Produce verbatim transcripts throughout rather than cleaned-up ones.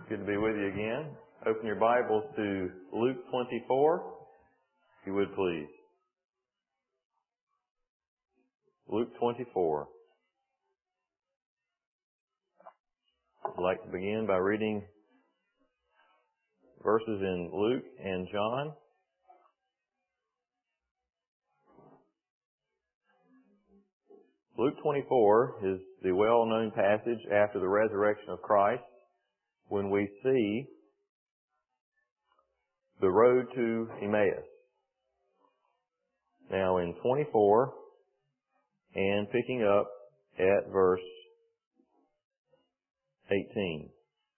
Good to be with you again. Open your Bibles to Luke twenty-four, if you would please. Luke twenty-four. I'd like to begin by reading verses in Luke and John. Luke twenty-four is the well-known passage after the resurrection of Christ when we see the road to Emmaus. Now in twenty-four and picking up at verse eighteen.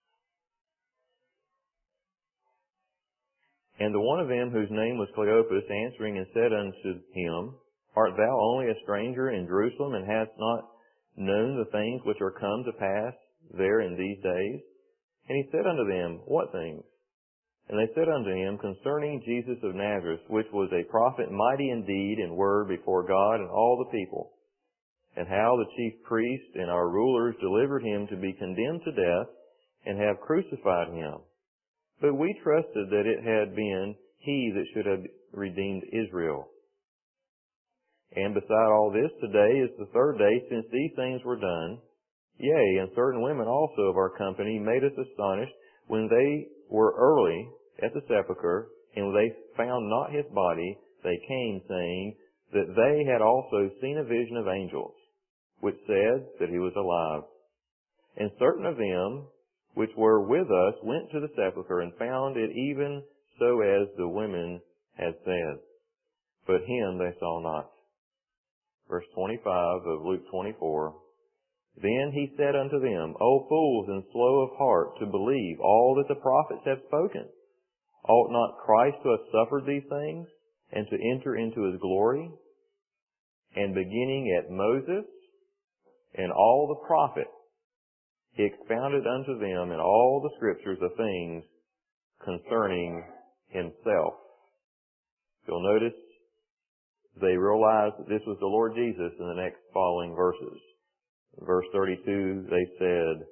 And the one of them whose name was Cleopas answering and said unto him, Art thou only a stranger in Jerusalem, and hast not known the things which are come to pass there in these days? And he said unto them, What things? And they said unto him, Concerning Jesus of Nazareth, which was a prophet mighty in deed and word before God and all the people, and how the chief priests and our rulers delivered him to be condemned to death, and have crucified him. But we trusted that it had been he that should have redeemed Israel. And beside all this, today is the third day since these things were done. Yea, and certain women also of our company made us astonished when they were early at the sepulchre, and when they found not his body, they came, saying that they had also seen a vision of angels, which said that he was alive. And certain of them which were with us went to the sepulchre, and found it even so as the women had said. But him they saw not. Verse twenty-five of Luke twenty-four. Then he said unto them, O fools and slow of heart to believe all that the prophets have spoken. Ought not Christ to have suffered these things, and to enter into his glory? And beginning at Moses and all the prophets, he expounded unto them in all the scriptures the things concerning himself. You'll notice they realized that this was the Lord Jesus in the next following verses. Verse thirty-two, they said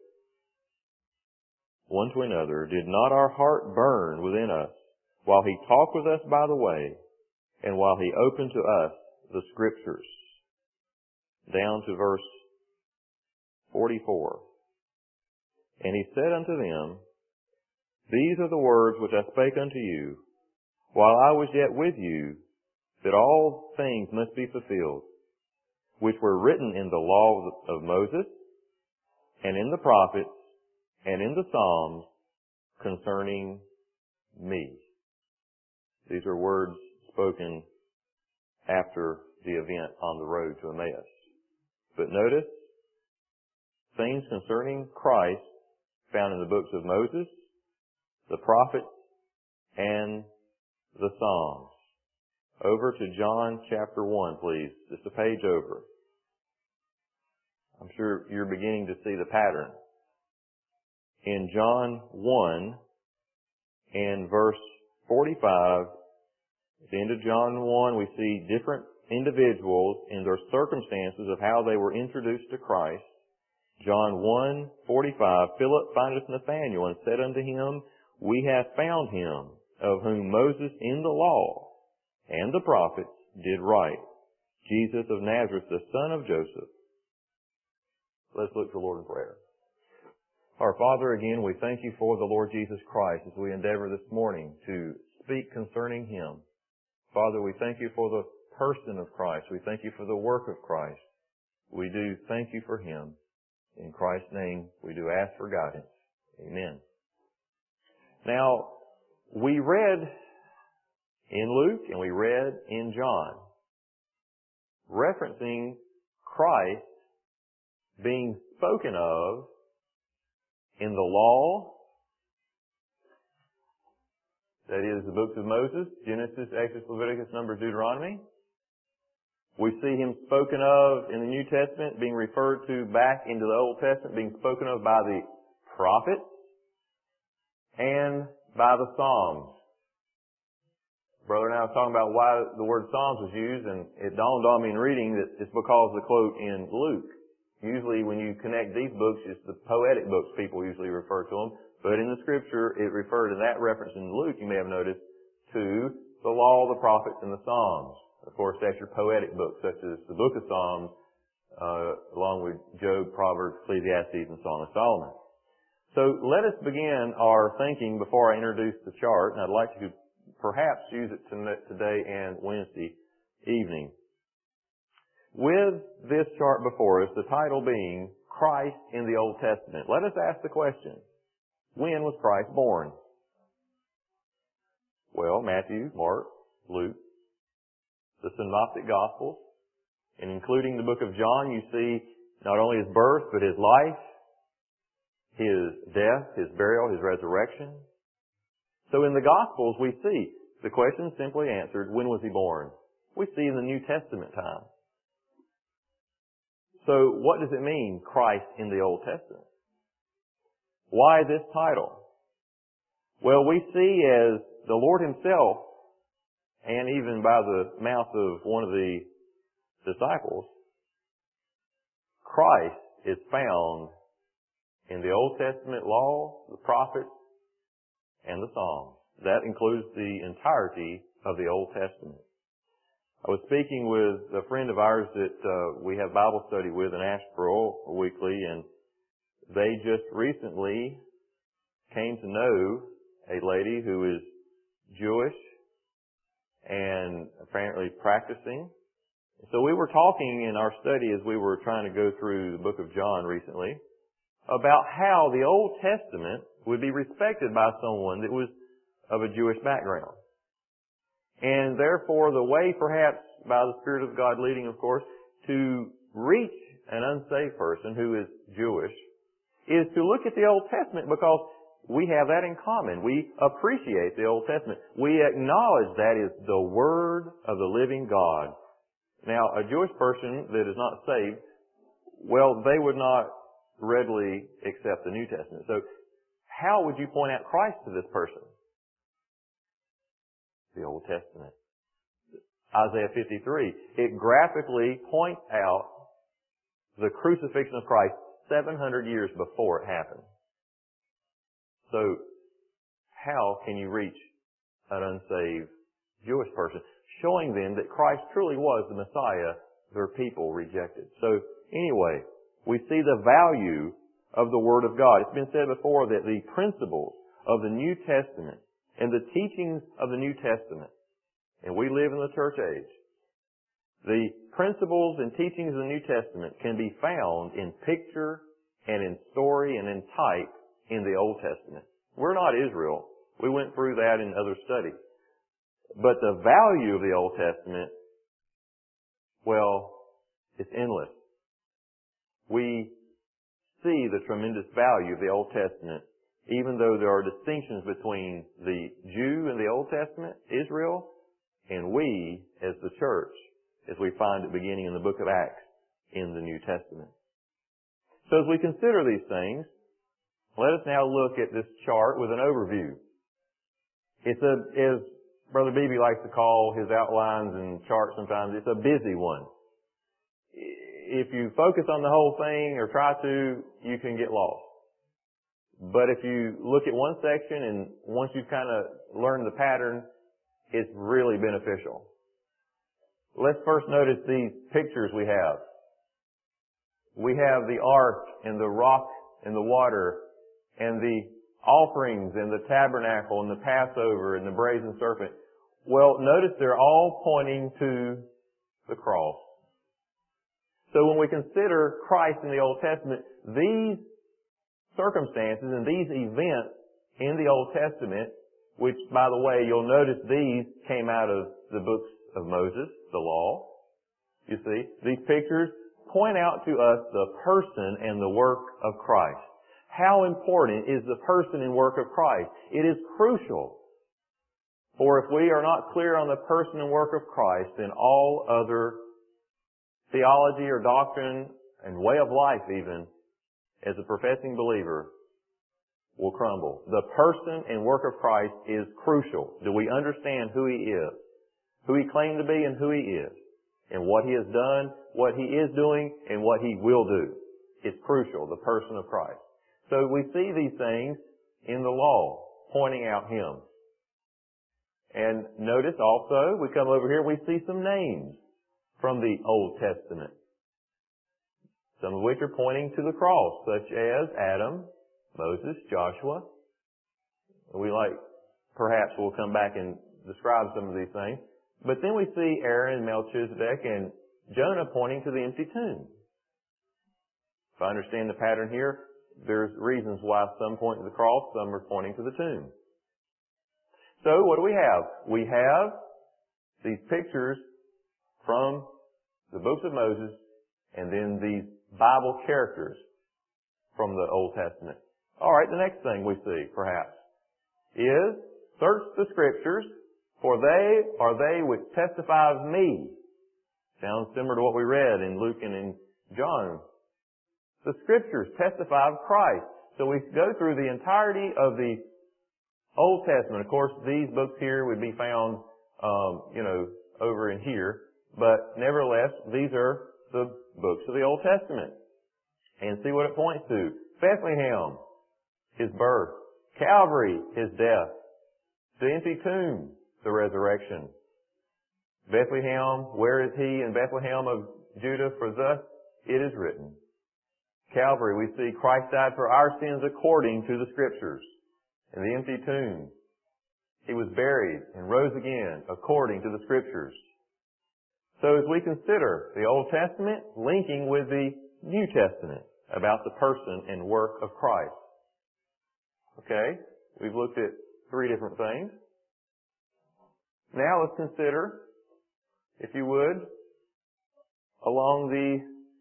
one to another, Did not our heart burn within us while he talked with us by the way, and while he opened to us the scriptures? Down to verse forty-four. And he said unto them, These are the words which I spake unto you, while I was yet with you, that all things must be fulfilled, which were written in the law of Moses, and in the prophets, and in the Psalms, concerning me. These are words spoken after the event on the road to Emmaus. But notice, things concerning Christ found in the books of Moses, the prophets, and the Psalms. Over to John chapter one, please. Just a page over. I'm sure you're beginning to see the pattern. In John one and verse forty-five, at the end of John one, we see different individuals in their circumstances of how they were introduced to Christ. John one forty-five, Philip findeth Nathanael and said unto him, We have found him, of whom Moses in the law and the prophets did write, Jesus of Nazareth, the son of Joseph. Let's look to the Lord in prayer. Our Father, again, we thank you for the Lord Jesus Christ as we endeavor this morning to speak concerning him. Father, we thank you for the person of Christ. We thank you for the work of Christ. We do thank you for him. In Christ's name, we do ask for guidance. Amen. Now, we read in Luke and we read in John, referencing Christ being spoken of in the law, that is the books of Moses, Genesis, Exodus, Leviticus, Numbers, Deuteronomy. We see him spoken of in the New Testament, being referred to back into the Old Testament, being spoken of by the prophets and by the Psalms. Brother and I was talking about why the word Psalms was used, and it dawned on me in reading that it's because of the quote in Luke. usually when you connect these books, it's the poetic books people usually refer to them. But in the Scripture, it referred to that reference in Luke, you may have noticed, to the law, the prophets, and the Psalms. Of course, that's your poetic books, such as the book of Psalms, uh, along with Job, Proverbs, Ecclesiastes, and Song of Solomon. So let us begin our thinking before I introduce the chart, and I'd like to perhaps use it today and Wednesday evening. With this chart before us, the title being Christ in the Old Testament, let us ask the question, when was Christ born? Well, Matthew, Mark, Luke, the Synoptic Gospels, and including the book of John, you see not only his birth, but his life, his death, his burial, his resurrection. So in the Gospels we see the question simply answered, when was he born? We see in the New Testament time. So what does it mean, Christ in the Old Testament? Why this title? Well, we see as the Lord Himself, and even by the mouth of one of the disciples, Christ is found in the Old Testament law, the prophets, and the Psalms. That includes the entirety of the Old Testament. I was speaking with a friend of ours that uh, we have Bible study with in Asheboro weekly, and they just recently came to know a lady who is Jewish and apparently practicing. So we were talking in our study as we were trying to go through the book of John recently about how the Old Testament would be respected by someone that was of a Jewish background. And therefore, the way, perhaps by the Spirit of God leading, of course, to reach an unsaved person who is Jewish is to look at the Old Testament, because we have that in common. We appreciate the Old Testament. We acknowledge that is the Word of the living God. Now, a Jewish person that is not saved, well, they would not readily accept the New Testament. So, how would you point out Christ to this person? The Old Testament. Isaiah fifty-three. It graphically points out the crucifixion of Christ seven hundred years before it happened. So, how can you reach an unsaved Jewish person? Showing them that Christ truly was the Messiah their people rejected. So, anyway, we see the value of the Word of God. It's been said before that the principles of the New Testament and the teachings of the New Testament, and we live in the church age, the principles and teachings of the New Testament can be found in picture and in story and in type in the Old Testament. We're not Israel. We went through that in other studies. But the value of the Old Testament, well, it's endless. We see the tremendous value of the Old Testament, even though there are distinctions between the Jew in the Old Testament, Israel, and we as the church, as we find it beginning in the book of Acts in the New Testament. So as we consider these things, let us now look at this chart with an overview. It's a, as Brother Beebe likes to call his outlines and charts sometimes, it's a busy one. If you focus on the whole thing or try to, you can get lost. But if you look at one section and once you've kind of learned the pattern, it's really beneficial. Let's first notice these pictures we have. We have the ark and the rock and the water and the offerings and the tabernacle and the Passover and the brazen serpent. Well, notice they're all pointing to the cross. So when we consider Christ in the Old Testament, these circumstances and these events in the Old Testament, which, by the way, you'll notice these came out of the books of Moses, the law. You see, these pictures point out to us the person and the work of Christ. How important is the person and work of Christ? It is crucial. For if we are not clear on the person and work of Christ, then all other theology or doctrine and way of life even, as a professing believer, will crumble. The person and work of Christ is crucial. Do we understand who He is? Who He claimed to be and who He is? And what He has done, what He is doing, and what He will do. It's crucial, the person of Christ. So we see these things in the law, pointing out Him. And notice also, we come over here, we see some names from the Old Testament. Some of which are pointing to the cross, such as Adam, Moses, Joshua. We like, perhaps we'll come back and describe some of these things. But then we see Aaron, Melchizedek, and Jonah pointing to the empty tomb. If I understand the pattern here, there's reasons why some point to the cross, some are pointing to the tomb. So what do we have? We have these pictures from the books of Moses and then these Bible characters from the Old Testament. All right, the next thing we see, perhaps, is search the Scriptures, for they are they which testify of me. Sounds similar to what we read in Luke and in John. The Scriptures testify of Christ. So we go through the entirety of the Old Testament. Of course, these books here would be found, um, you know, over in here. But nevertheless, these are the books of the Old Testament. And see what it points to. Bethlehem, His birth. Calvary, His death. The empty tomb, the resurrection. Bethlehem, where is He in Bethlehem of Judah? For thus it is written. Calvary, we see Christ died for our sins according to the Scriptures. In the empty tomb, He was buried and rose again according to the Scriptures. So as we consider the Old Testament linking with the New Testament about the person and work of Christ. Okay, we've looked at three different things. Now let's consider, if you would, along the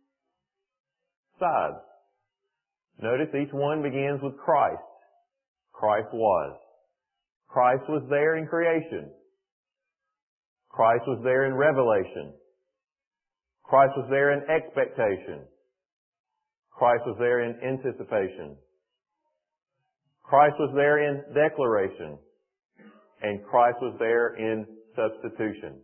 sides. Notice each one begins with Christ. Christ was. Christ was there in creation. Christ was there in revelation. Christ was there in expectation. Christ was there in anticipation. Christ was there in declaration. And Christ was there in substitution.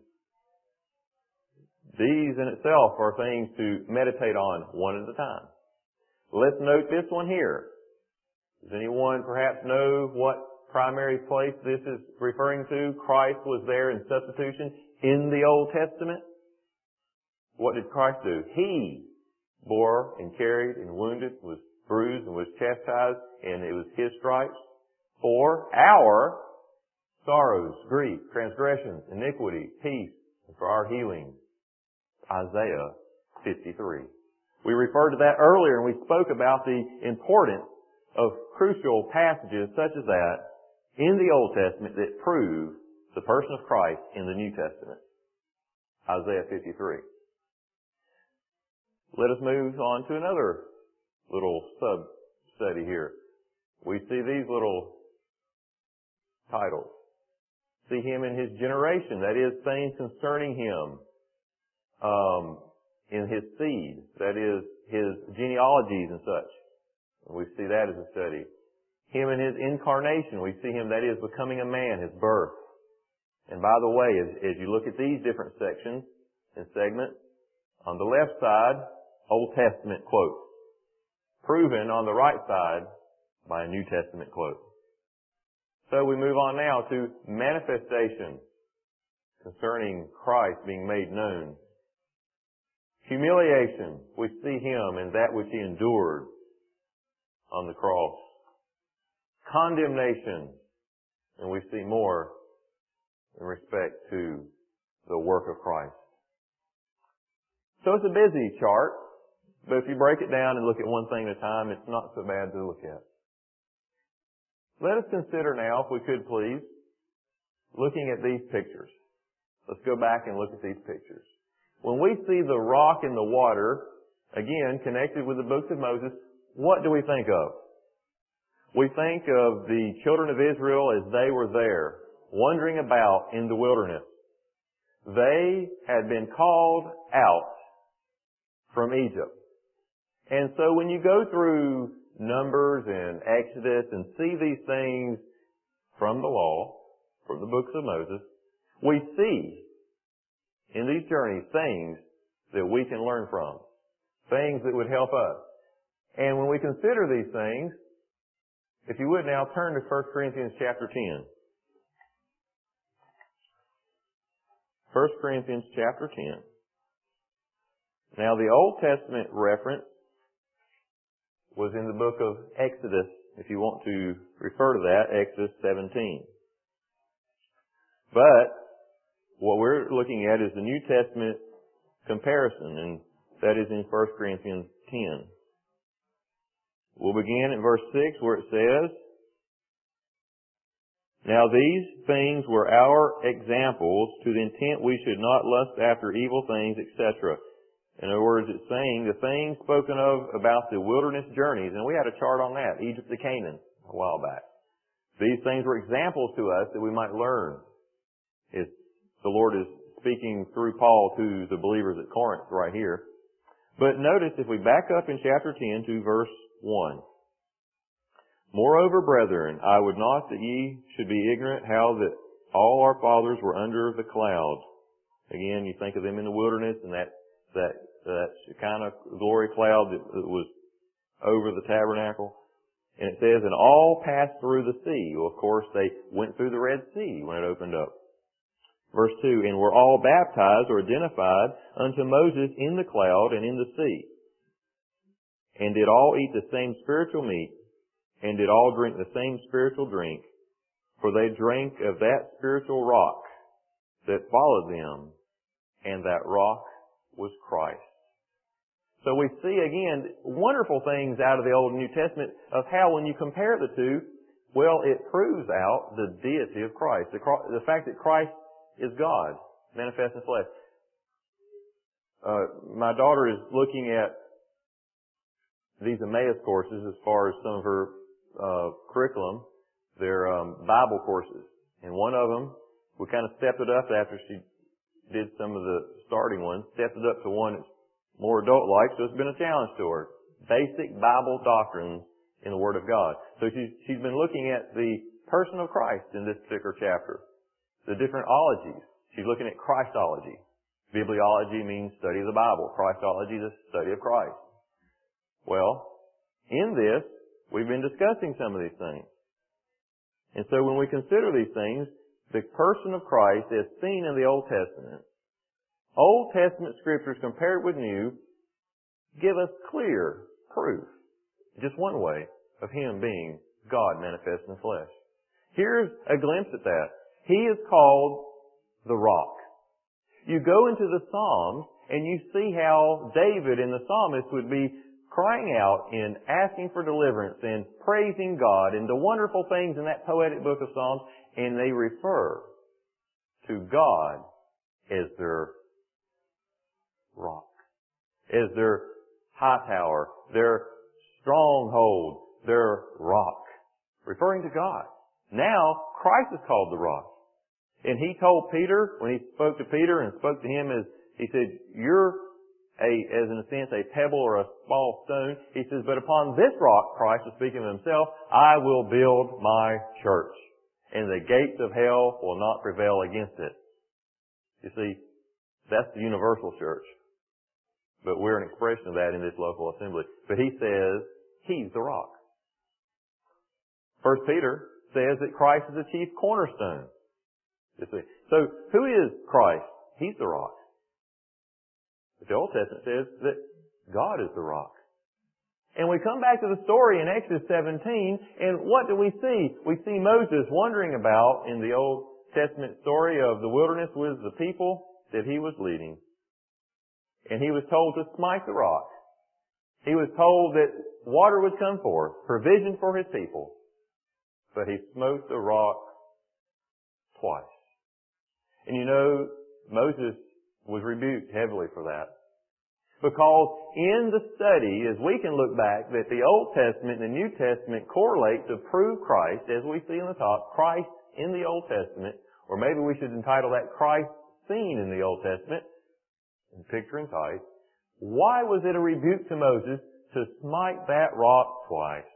These in itself are things to meditate on one at a time. Let's note this one here. Does anyone perhaps know what primary place this is referring to? Christ was there in substitution in the Old Testament. What did Christ do? He bore and carried and wounded, was bruised and was chastised, and it was His stripes for our sorrows, grief, transgressions, iniquity, peace, and for our healing. Isaiah fifty-three. We referred to that earlier, and we spoke about the importance of crucial passages such as that in the Old Testament that prove the person of Christ in the New Testament. Isaiah fifty-three. Let us move on to another little sub-study here. We see these little titles. See Him in His generation, that is, things concerning Him um, in His seed, that is, His genealogies and such. We see that as a study. Him in His incarnation, we see Him, that is, becoming a man, His birth. And by the way, as, as you look at these different sections and segments, on the left side, Old Testament quotes. Proven on the right side by a New Testament quote. So we move on now to manifestation concerning Christ being made known. Humiliation, we see Him in that which He endured on the cross. Condemnation, and we see more in respect to the work of Christ. So it's a busy chart, but if you break it down and look at one thing at a time, it's not so bad to look at. Let us consider now, if we could please, looking at these pictures. Let's go back and look at these pictures. When we see the rock in the water, again, connected with the books of Moses, what do we think of? We think of the children of Israel as they were there, wandering about in the wilderness. They had been called out from Egypt. And so when you go through Numbers and Exodus and see these things from the law, from the books of Moses, we see in these journeys things that we can learn from, things that would help us. And when we consider these things, if you would now turn to First Corinthians chapter ten. First Corinthians chapter ten. Now the Old Testament reference was in the book of Exodus, if you want to refer to that, Exodus seventeen. But what we're looking at is the New Testament comparison, and that is in First Corinthians ten. We'll begin at verse six where it says, "Now these things were our examples to the intent we should not lust after evil things, et cetera" In other words, it's saying the things spoken of about the wilderness journeys, and we had a chart on that, Egypt to Canaan, a while back. These things were examples to us that we might learn. It's, the Lord is speaking through Paul to the believers at Corinth right here. But notice, if we back up in chapter ten to verse one. "Moreover, brethren, I would not that ye should be ignorant how that all our fathers were under the cloud." Again, you think of them in the wilderness and that that that kind of glory cloud that was over the tabernacle. And it says, "And all passed through the sea." Well, of course, they went through the Red Sea when it opened up. Verse two, "And were all baptized or identified unto Moses in the cloud and in the sea. And did all eat the same spiritual meat, and did all drink the same spiritual drink. For they drank of that spiritual rock that followed them, and that rock was Christ." So we see again wonderful things out of the Old and New Testament of how when you compare the two, well, it proves out the deity of Christ. The, the fact that Christ is God, manifest in flesh. Uh, my daughter is looking at these Emmaus courses as far as some of her uh, curriculum. They're um, Bible courses. And one of them, we kind of stepped it up after she did some of the starting ones, stepped it up to one that's more adult-like, so it's been a challenge to her. Basic Bible doctrines in the Word of God. So she's, she's been looking at the person of Christ in this particular chapter. The different ologies. She's looking at Christology. Bibliology means study of the Bible. Christology is the study of Christ. Well, in this, we've been discussing some of these things. And so when we consider these things, the person of Christ as seen in the Old Testament, Old Testament scriptures compared with New give us clear proof, just one way, of Him being God manifest in the flesh. Here's a glimpse at that. He is called the Rock. You go into the Psalms and you see how David and the psalmist would be crying out and asking for deliverance and praising God and the wonderful things in that poetic book of Psalms, and they refer to God as their rock, as their high tower, their stronghold, their rock, referring to God. Now, Christ is called the rock. And He told Peter, when He spoke to Peter and spoke to him, as He said, "You're a, as in a sense, a pebble or a small stone." He says, "But upon this rock," Christ was speaking of Himself, "I will build my church, and the gates of hell will not prevail against it." You see, that's the universal church. But we're an expression of that in this local assembly. But He says He's the rock. First Peter says that Christ is the chief cornerstone. You see. So who is Christ? He's the rock. But the Old Testament says that God is the rock. And we come back to the story in Exodus seventeen, and what do we see? We see Moses wandering about in the Old Testament story of the wilderness with the people that he was leading. And he was told to smite the rock. He was told that water would come forth, provision for his people. But he smote the rock twice. And you know, Moses was rebuked heavily for that. Because in the study, as we can look back, that the Old Testament and the New Testament correlate to prove Christ, as we see in the top, Christ in the Old Testament, or maybe we should entitle that Christ seen in the Old Testament, in picture and type. Why was it a rebuke to Moses to smite that rock twice?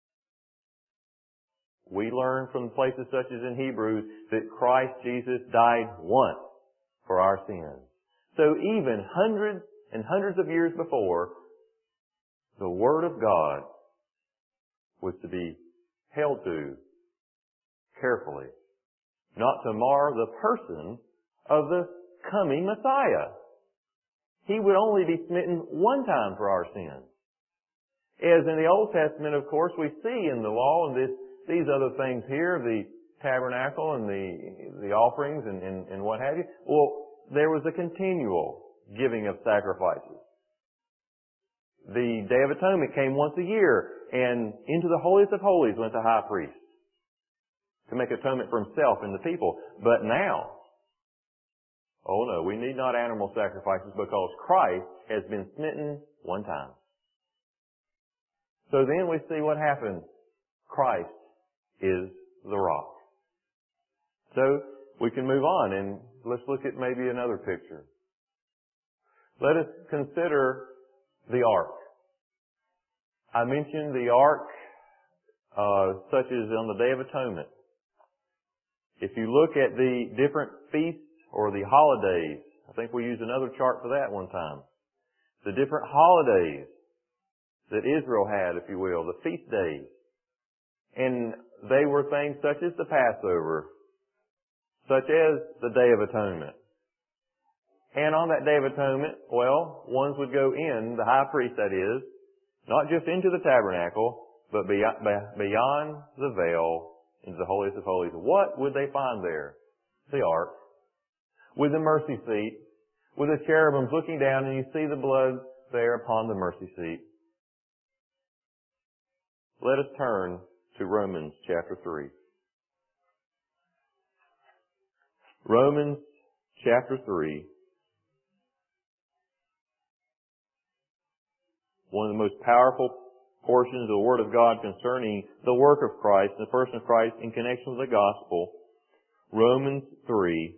We learn from places such as in Hebrews that Christ Jesus died once for our sins. So even hundreds and hundreds of years before, the Word of God was to be held to carefully, not to mar the person of the coming Messiah. He would only be smitten one time for our sins. As in the Old Testament, of course, we see in the law and this, these other things here, the tabernacle and the, the offerings and, and, and what have you. Well, there was a continual giving of sacrifices. The Day of Atonement came once a year, and into the holiest of holies went the high priest to make atonement for himself and the people. But now, oh no, we need not animal sacrifices because Christ has been smitten one time. So then we see what happens. Christ is the rock. So we can move on and let's look at maybe another picture. Let us consider the ark. I mentioned the ark uh, such as on the Day of Atonement. If you look at the different feasts or the holidays, I think we used another chart for that one time. The different holidays that Israel had, if you will, the feast days. And they were things such as the Passover, such as the Day of Atonement. And on that Day of Atonement, well, ones would go in, the high priest that is, not just into the tabernacle, but beyond the veil, into the holiest of holies. What would they find there? The ark. With the mercy seat, with the cherubims looking down, and you see the blood there upon the mercy seat. Let us turn to Romans chapter three. Romans chapter three. One of the most powerful portions of the Word of God concerning the work of Christ, the person of Christ in connection with the gospel. Romans three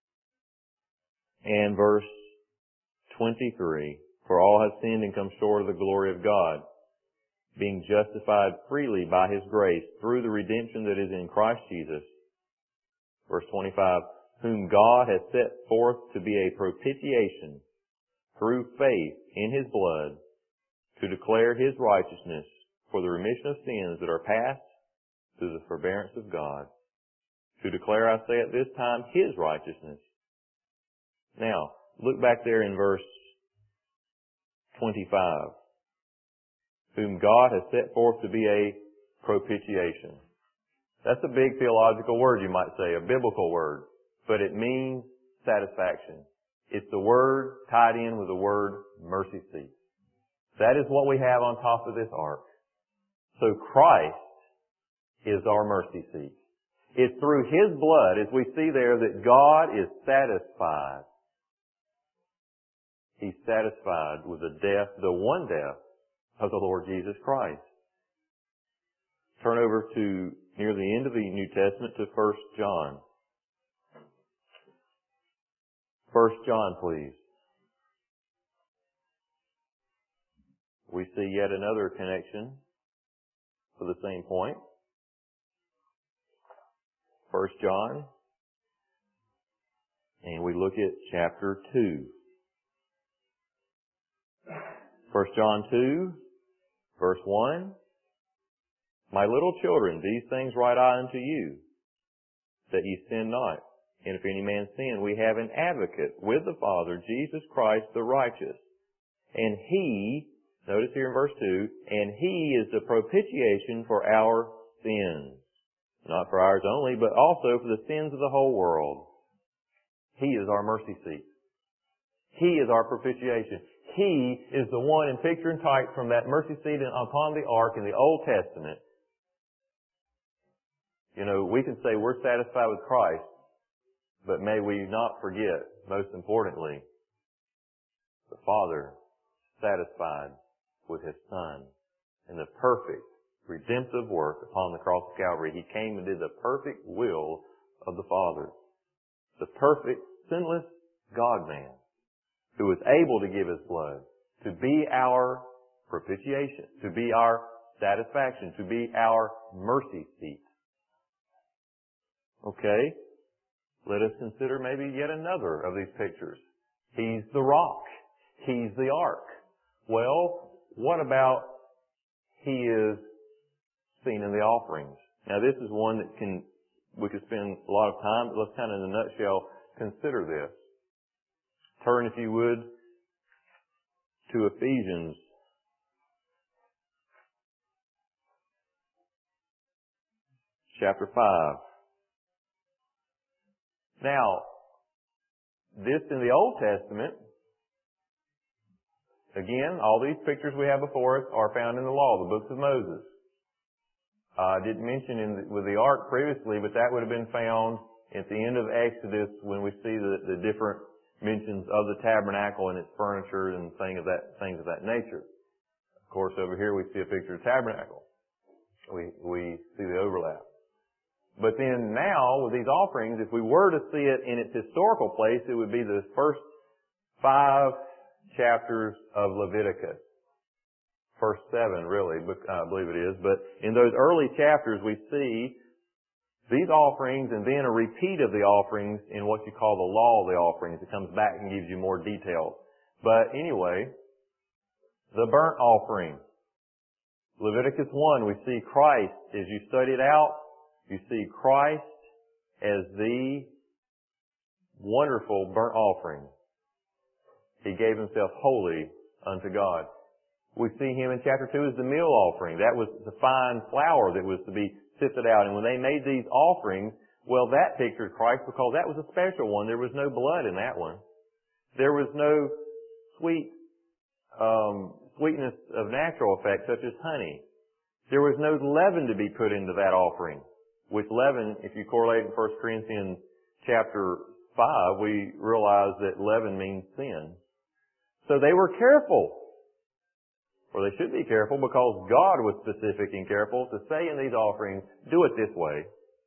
and verse twenty-three. For all have sinned and come short of the glory of God, being justified freely by His grace through the redemption that is in Christ Jesus. Verse twenty-five, whom God has set forth to be a propitiation through faith in His blood, to declare His righteousness for the remission of sins that are past through the forbearance of God. To declare, I say at this time, His righteousness. Now, look back there in verse twenty-five. Whom God has set forth to be a propitiation. That's a big theological word, you might say, a biblical word. But it means satisfaction. It's the word tied in with the word mercy seat. That is what we have on top of this ark. So Christ is our mercy seat. It's through His blood, as we see there, that God is satisfied. He's satisfied with the death, the one death, of the Lord Jesus Christ. Turn over to near the end of the New Testament to First John. First John, please. We see yet another connection for the same point. First John. And we look at chapter two. First John two, verse one. My little children, these things write I unto you, that ye sin not. And if any man sin, we have an advocate with the Father, Jesus Christ the righteous. And He, notice here in verse two, and He is the propitiation for our sins. Not for ours only, but also for the sins of the whole world. He is our mercy seat. He is our propitiation. He is the one in picture and type from that mercy seat upon the ark in the Old Testament. You know, we can say we're satisfied with Christ, but may we not forget, most importantly, the Father satisfied with His Son in the perfect redemptive work upon the cross of Calvary. He came and did the perfect will of the Father. The perfect, sinless God-man who was able to give His blood to be our propitiation, to be our satisfaction, to be our mercy seat. Okay, let us consider maybe yet another of these pictures. He's the rock. He's the ark. Well, what about He is seen in the offerings? Now this is one that can, we could spend a lot of time, but let's kind of in a nutshell consider this. Turn, if you would, to Ephesians chapter five. Now, this in the Old Testament, again, all these pictures we have before us are found in the law, the books of Moses. I uh, didn't mention in the, with the ark previously, but that would have been found at the end of Exodus when we see the, the different mentions of the tabernacle and its furniture and things of that things of that nature. Of course, over here we see a picture of the tabernacle. We we see the overlap. But then now, with these offerings, if we were to see it in its historical place, it would be the first five chapters of Leviticus. First seven, really, I believe it is. But in those early chapters, we see these offerings and then a repeat of the offerings in what you call the law of the offerings. It comes back and gives you more details. But anyway, the burnt offering. Leviticus one, we see Christ. As you study it out, you see Christ as the wonderful burnt offering. He gave Himself wholly unto God. We see Him in chapter two as the meal offering. That was the fine flour that was to be sifted out. And when they made these offerings, well, that pictured Christ because that was a special one. There was no blood in that one. There was no sweet, um, sweetness of natural effect such as honey. There was no leaven to be put into that offering. With leaven, if you correlate in First Corinthians chapter five, we realize that leaven means sin. So they were careful. Or they should be careful because God was specific and careful to say in these offerings, do it this way.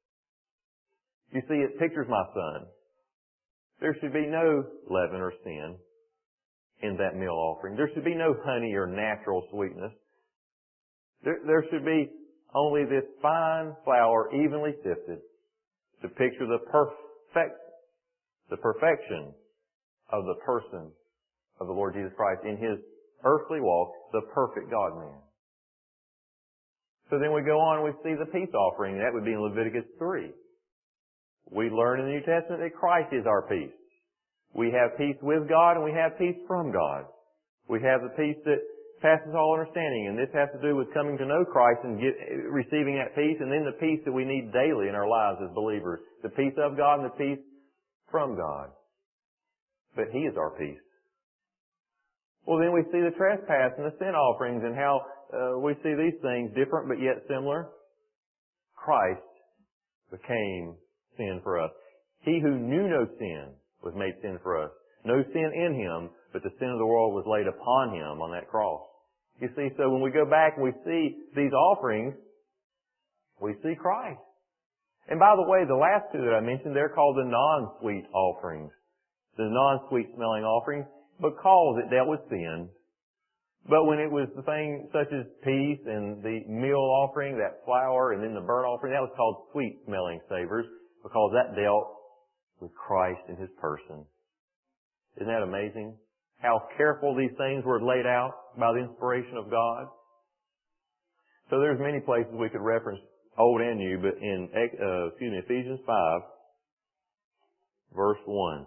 You see, it pictures my Son. There should be no leaven or sin in that meal offering. There should be no honey or natural sweetness. There, there should be only this fine flour evenly sifted to picture the perfect, the perfection of the person of the Lord Jesus Christ in His earthly walk, the perfect God-man. So then we go on and we see the peace offering. That would be in Leviticus three. We learn in the New Testament that Christ is our peace. We have peace with God and we have peace from God. We have the peace that passes all understanding, and this has to do with coming to know Christ and get, receiving that peace, and then the peace that we need daily in our lives as believers. The peace of God and the peace from God. But He is our peace. Well, then we see the trespass and the sin offerings and how uh, we see these things different but yet similar. Christ became sin for us. He who knew no sin was made sin for us. No sin in Him, but the sin of the world was laid upon Him on that cross. You see, so when we go back and we see these offerings, we see Christ. And by the way, the last two that I mentioned, they're called the non-sweet offerings. The non-sweet smelling offerings, because it dealt with sin. But when it was the thing such as peace and the meal offering, that flour, and then the burnt offering, that was called sweet smelling savors, because that dealt with Christ and His person. Isn't that amazing? How careful these things were laid out by the inspiration of God. So there's many places we could reference Old and New, but in uh, excuse me, Ephesians five, verse one.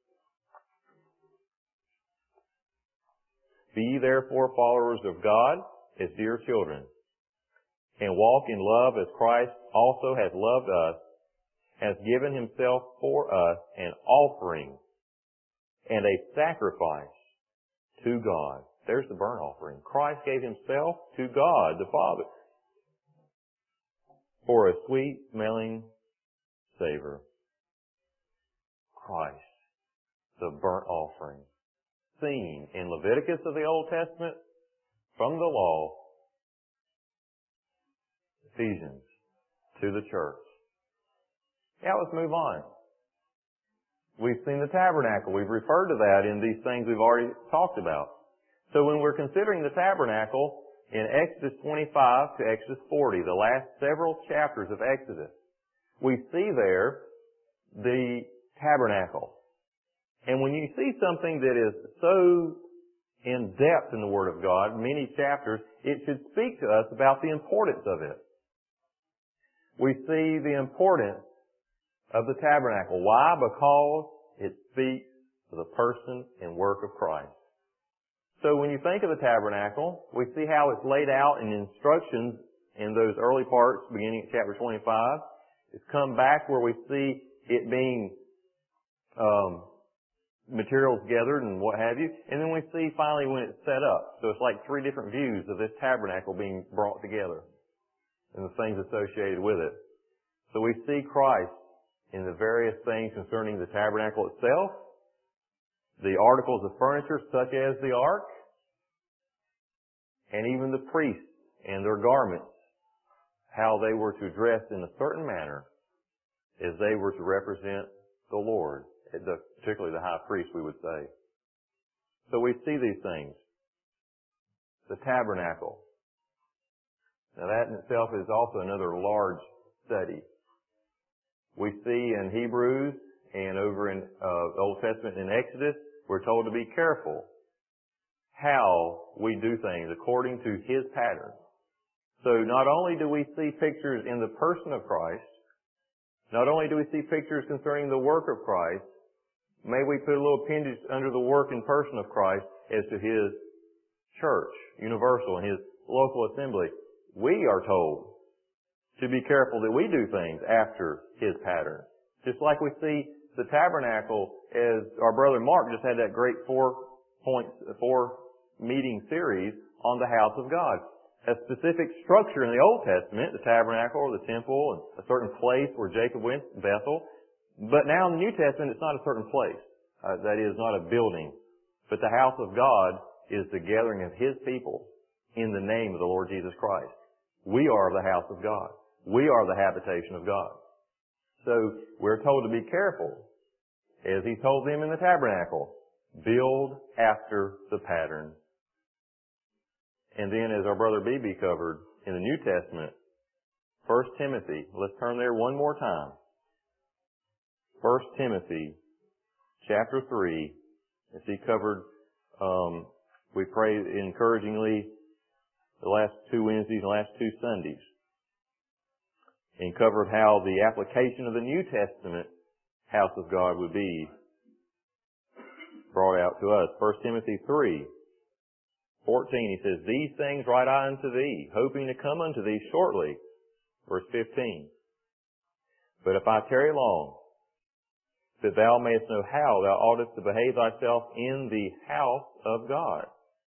Be ye therefore followers of God as dear children, and walk in love as Christ also hath loved us, hath given Himself for us an offering and a sacrifice to God. There's the burnt offering. Christ gave Himself to God the Father for a sweet smelling savor. Christ, the burnt offering. Seen in Leviticus of the Old Testament, from the law, Ephesians, to the church. Now let's move on. We've seen the tabernacle. We've referred to that in these things we've already talked about. So when we're considering the tabernacle in Exodus twenty-five to Exodus forty, the last several chapters of Exodus, we see there the tabernacle. And when you see something that is so in depth in the Word of God, many chapters, it should speak to us about the importance of it. We see the importance of the tabernacle. Why? Because it speaks to the person and work of Christ. So when you think of the tabernacle, we see how it's laid out in instructions in those early parts, beginning at chapter twenty-five. It's come back where we see it being um, materials gathered and what have you. And then we see finally when it's set up. So it's like three different views of this tabernacle being brought together and the things associated with it. So we see Christ in the various things concerning the tabernacle itself, the articles of furniture such as the ark, and even the priests and their garments, how they were to dress in a certain manner as they were to represent the Lord, the, particularly the high priest, we would say. So we see these things. The tabernacle. Now that in itself is also another large study. We see in Hebrews and over in uh, Old Testament in Exodus, we're told to be careful how we do things according to His pattern. So not only do we see pictures in the person of Christ, not only do we see pictures concerning the work of Christ, may we put a little appendage under the work and person of Christ as to His church, universal, and His local assembly. We are told to be careful that we do things after His pattern. Just like we see the tabernacle, as our brother Mark just had that great four point, four meeting series on the house of God. A specific structure in the Old Testament, the tabernacle or the temple, and a certain place where Jacob went, Bethel. But now in the New Testament, it's not a certain place. Uh, that is not a building. But the house of God is the gathering of His people in the name of the Lord Jesus Christ. We are the house of God. We are the habitation of God. So we're told to be careful, as He told them in the tabernacle, build after the pattern. And then as our brother B B covered in the New Testament, First Timothy, let's turn there one more time. First Timothy chapter three, as he covered, um, we pray encouragingly the last two Wednesdays and last two Sundays, and covered how the application of the New Testament house of God would be brought out to us. First Timothy three, fourteen, he says, these things write I unto thee, hoping to come unto thee shortly. Verse fifteen, but if I tarry long, that thou mayest know how thou oughtest to behave thyself in the house of God,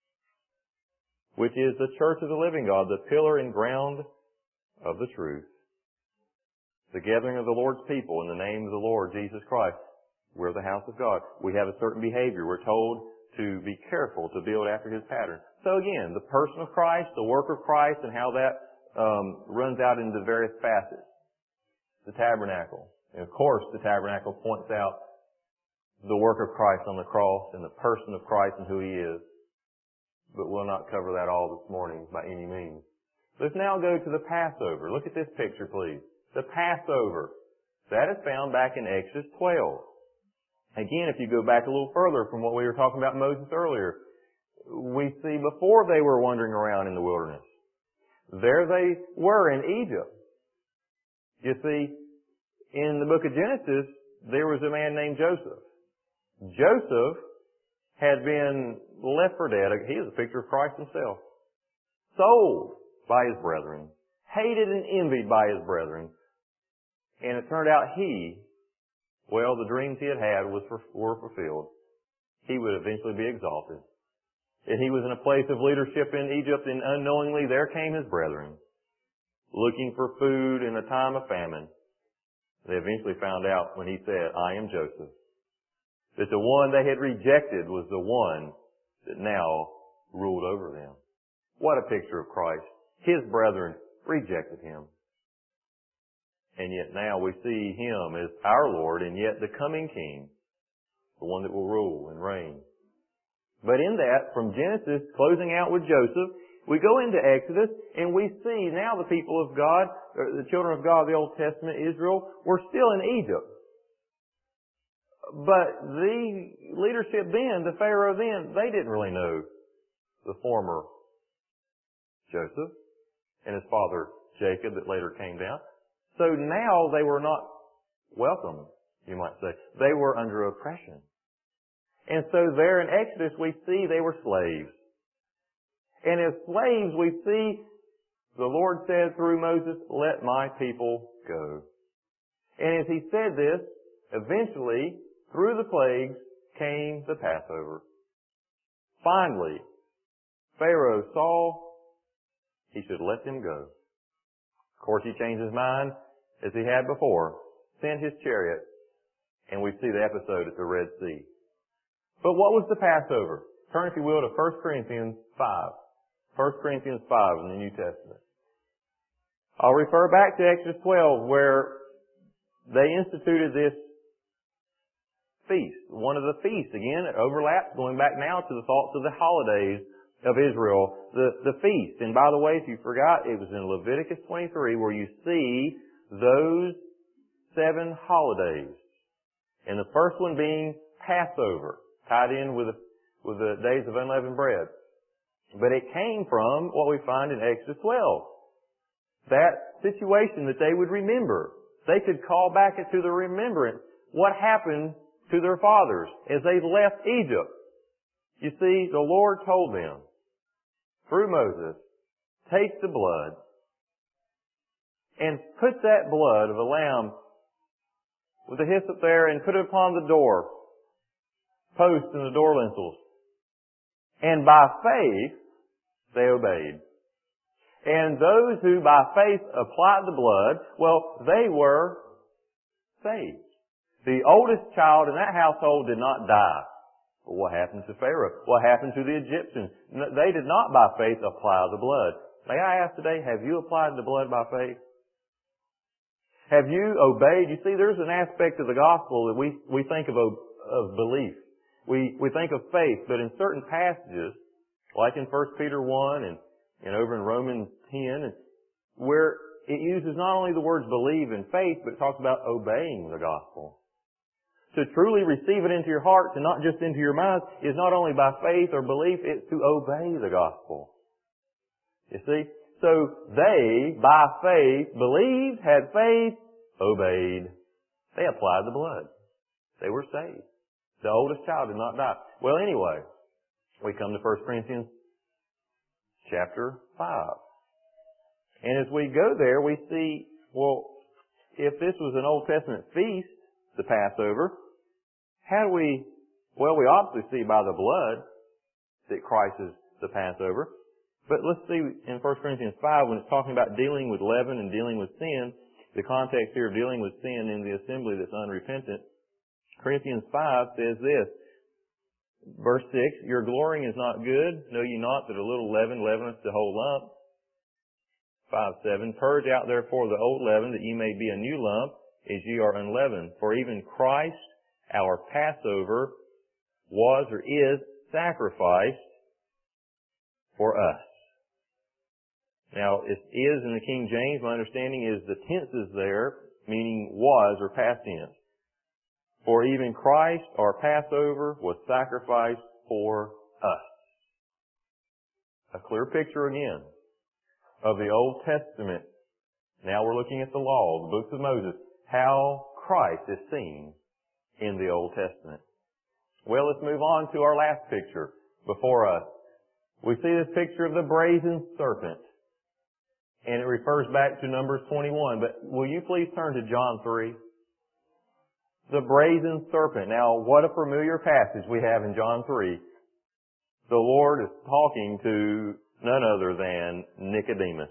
which is the church of the living God, the pillar and ground of the truth, the gathering of the Lord's people in the name of the Lord Jesus Christ. We're the house of God. We have a certain behavior. We're told to be careful to build after His pattern. So again, the person of Christ, the work of Christ, and how that um, runs out into various facets. The tabernacle. And of course, the tabernacle points out the work of Christ on the cross and the person of Christ and who He is. But we'll not cover that all this morning by any means. Let's now go to the Passover. Look at this picture, please. The Passover. That is found back in Exodus twelve. Again, if you go back a little further from what we were talking about Moses earlier, we see before they were wandering around in the wilderness, there they were in Egypt. You see, in the book of Genesis, there was a man named Joseph. Joseph had been left for dead. He is a picture of Christ Himself. Sold by his brethren. Hated and envied by his brethren. And it turned out he, well, the dreams he had had was for, were fulfilled. He would eventually be exalted. And he was in a place of leadership in Egypt, and unknowingly there came his brethren, looking for food in a time of famine. They eventually found out when he said, I am Joseph, that the one they had rejected was the one that now ruled over them. What a picture of Christ. His brethren rejected Him. And yet now we see Him as our Lord and yet the coming King, the one that will rule and reign. But in that, from Genesis, closing out with Joseph, we go into Exodus and we see now the people of God, the children of God of the Old Testament, Israel, were still in Egypt. But the leadership then, the Pharaoh then, they didn't really know the former Joseph and his father Jacob that later came down. So now they were not welcome, you might say. They were under oppression. And so there in Exodus we see they were slaves. And as slaves we see the Lord said through Moses, let my people go. And as he said this, eventually, through the plagues, came the Passover. Finally, Pharaoh saw he should let them go. Of course, he changed his mind, as he had before, sent his chariot, and we see the episode at the Red Sea. But what was the Passover? Turn, if you will, to First Corinthians five. First Corinthians five in the New Testament. I'll refer back to Exodus twelve, where they instituted this feast. One of the feasts, again, it overlaps, going back now to the thoughts of the holidays of Israel, the, the feast. And by the way, if you forgot, it was in Leviticus twenty-three where you see those seven holidays. And the first one being Passover, tied in with the, with the days of unleavened bread. But it came from what we find in Exodus twelve. That situation that they would remember. They could call back into the remembrance what happened to their fathers as they left Egypt. You see, the Lord told them, through Moses, take the blood and put that blood of a lamb with the hyssop there and put it upon the door posts and the door lintels. And by faith, they obeyed. And those who by faith applied the blood, well, they were saved. The oldest child in that household did not die. But what happened to Pharaoh? What happened to the Egyptians? They did not by faith apply the blood. May I ask today, have you applied the blood by faith? Have you obeyed? You see, there's an aspect of the gospel that we, we think of, of belief. We, we think of faith, but in certain passages, like in First Peter one and, and over in Romans ten, where it uses not only the words believe and faith, but it talks about obeying the gospel. To truly receive it into your heart, and not just into your mind, is not only by faith or belief, it's to obey the gospel. You see? So they, by faith, believed, had faith, obeyed. They applied the blood. They were saved. The oldest child did not die. Well, anyway, we come to First Corinthians chapter five. And as we go there, we see, well, if this was an Old Testament feast, the Passover, how do we, well, we obviously see by the blood that Christ is the Passover. But let's see in First Corinthians five, when it's talking about dealing with leaven and dealing with sin, the context here of dealing with sin in the assembly that's unrepentant. Corinthians five says this, verse six, your glorying is not good. Know ye not that a little leaven leaveneth the whole lump? five seven, purge out therefore the old leaven, that ye may be a new lump, as ye are unleavened. For even Christ, our Passover, was or is sacrificed for us. Now, it is in the King James, my understanding is the tense is there, meaning was or past tense. For even Christ, our Passover, was sacrificed for us. A clear picture again of the Old Testament. Now we're looking at the law, the books of Moses, how Christ is seen in the Old Testament. Well, let's move on to our last picture before us. We see this picture of the brazen serpent. And it refers back to Numbers twenty-one. But will you please turn to John three? The brazen serpent. Now, what a familiar passage we have in John three. The Lord is talking to none other than Nicodemus.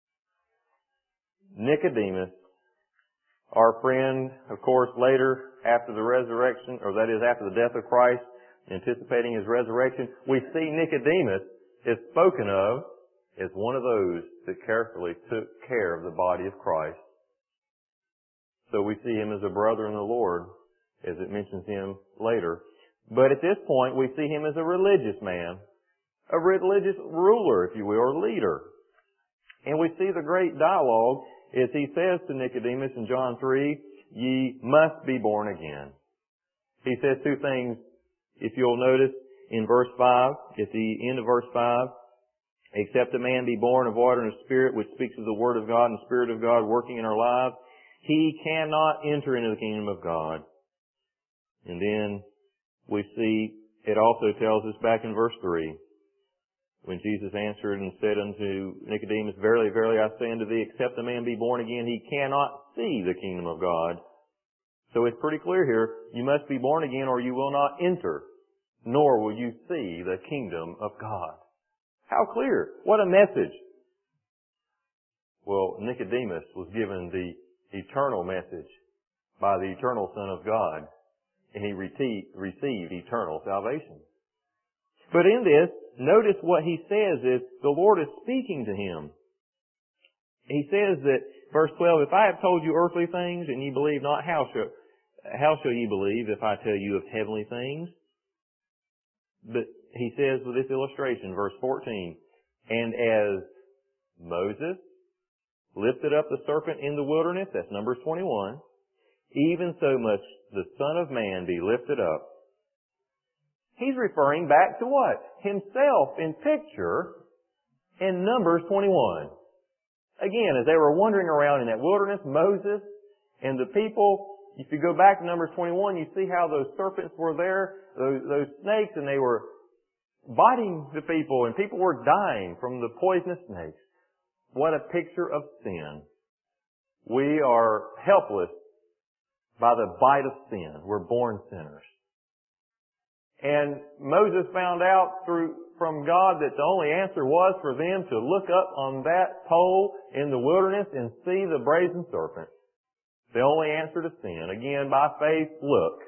Nicodemus, our friend, of course, later after the resurrection, or that is after the death of Christ, anticipating His resurrection, we see Nicodemus is spoken of as one of those that carefully took care of the body of Christ. So we see him as a brother in the Lord, as it mentions him later. But at this point, we see him as a religious man, a religious ruler, if you will, or leader. And we see the great dialogue as he says to Nicodemus in John three, ye must be born again. He says two things, if you'll notice. in verse five, at the end of verse five, except a man be born of water and of Spirit, which speaks of the Word of God and the Spirit of God working in our lives, he cannot enter into the kingdom of God. And then we see, it also tells us back in verse three, when Jesus answered and said unto Nicodemus, Verily, verily, I say unto thee, except a man be born again, he cannot see the kingdom of God. So it's pretty clear here, you must be born again or you will not enter, nor will you see the kingdom of God. How clear! What a message! Well, Nicodemus was given the eternal message by the eternal Son of God, and he received eternal salvation. But in this, notice what he says is, the Lord is speaking to him. He says that, verse twelve, if I have told you earthly things and ye believe not, how shall, how shall ye believe if I tell you of heavenly things? But he says with this illustration, verse fourteen, and as Moses lifted up the serpent in the wilderness, that's Numbers twenty-one, even so must the Son of Man be lifted up. He's referring back to what? Himself in picture in Numbers twenty-one. Again, as they were wandering around in that wilderness, Moses and the people, if you go back to Numbers twenty-one, you see how those serpents were there, those, those snakes, and they were biting the people, and people were dying from the poisonous snakes. What a picture of sin. We are helpless by the bite of sin. We're born sinners. And Moses found out through from God that the only answer was for them to look up on that pole in the wilderness and see the brazen serpent. The only answer to sin. Again, by faith, look.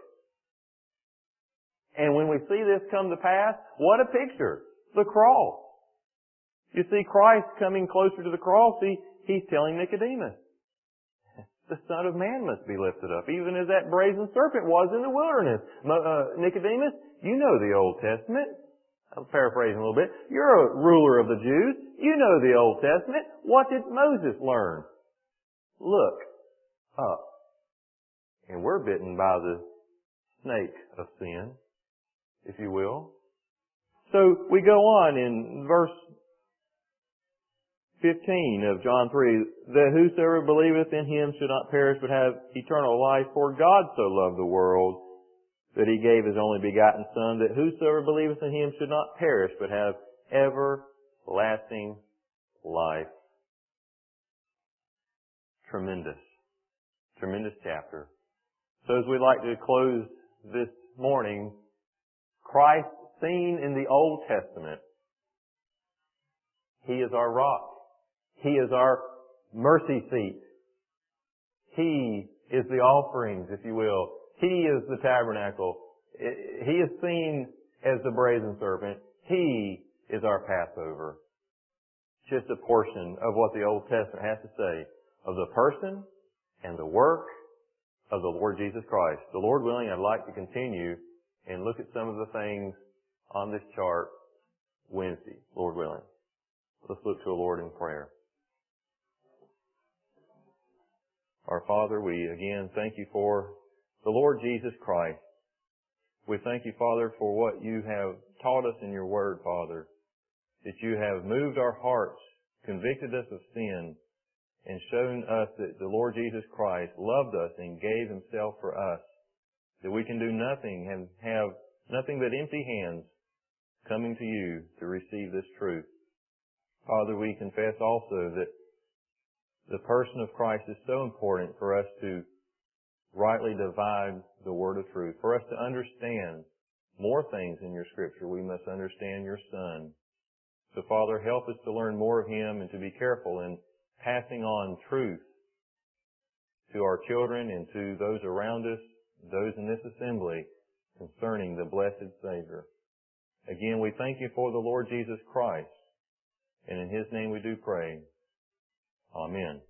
And when we see this come to pass, what a picture. The cross. You see Christ coming closer to the cross, he, he's telling Nicodemus, the Son of Man must be lifted up, even as that brazen serpent was in the wilderness. Uh, Nicodemus, you know the Old Testament. I'm paraphrasing a little bit. You're a ruler of the Jews. You know the Old Testament. What did Moses learn? Look up. And we're bitten by the snake of sin, if you will. So we go on in verse fifteen of John three, that whosoever believeth in him should not perish but have eternal life. For God so loved the world that he gave his only begotten Son, that whosoever believeth in him should not perish but have everlasting life. Tremendous. Tremendous chapter. So as we like to close this morning, Christ seen in the Old Testament. He is our rock. He is our mercy seat. He is the offerings, if you will. He is the tabernacle. He is seen as the brazen serpent. He is our Passover. Just a portion of what the Old Testament has to say of the person and the work of the Lord Jesus Christ. The Lord willing, I'd like to continue and look at some of the things on this chart Wednesday, Lord willing. Let's look to the Lord in prayer. Our Father, we again thank you for the Lord Jesus Christ. We thank you, Father, for what you have taught us in your word, Father, that you have moved our hearts, convicted us of sin, and shown us that the Lord Jesus Christ loved us and gave himself for us, that we can do nothing and have nothing but empty hands coming to you to receive this truth. Father, we confess also that the person of Christ is so important for us to rightly divide the word of truth. For us to understand more things in your Scripture, we must understand your Son. So, Father, help us to learn more of him and to be careful in passing on truth to our children and to those around us, those in this assembly, concerning the blessed Savior. Again, we thank you for the Lord Jesus Christ, and in his name we do pray. Amen.